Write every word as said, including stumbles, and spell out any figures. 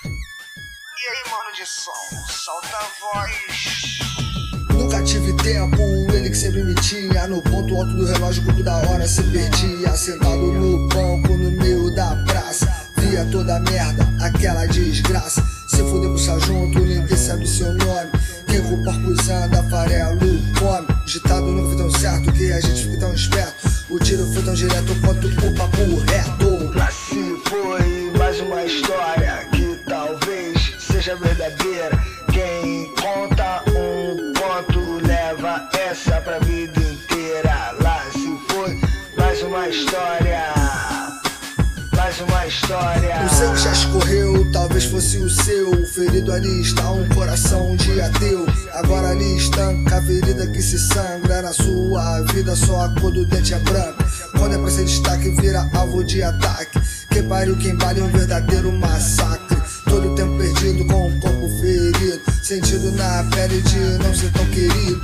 E aí, mano de som, solta a voz. Nunca tive tempo, ele que sempre me tinha. No ponto alto do relógio, grupo da hora se perdia. Sentado no banco, no meio da praça, via toda a merda, aquela desgraça. Se fuder puxar junto, ninguém sabe seu nome. Quem com o porcos anda, farelo come. O ditado não foi tão certo que a gente fica tão esperto. O tiro foi tão direto quanto o papo reto. Lá se foi mais uma história que talvez seja verdadeira. Quem conta um conto leva essa pra vida inteira. Lá se foi mais uma história, mais uma história. O sangue já escorreu, talvez fosse o seu. O ferido ali está um coração de ateu. Agora ali estanca a ferida que se sangra. Na sua vida só a cor do dente é branca. Quando é pra ser destaque vira alvo de ataque. Quem pariu, quem vale um verdadeiro massacre. Todo o tempo perdido com o corpo ferido, sentido na pele de não ser tão querido.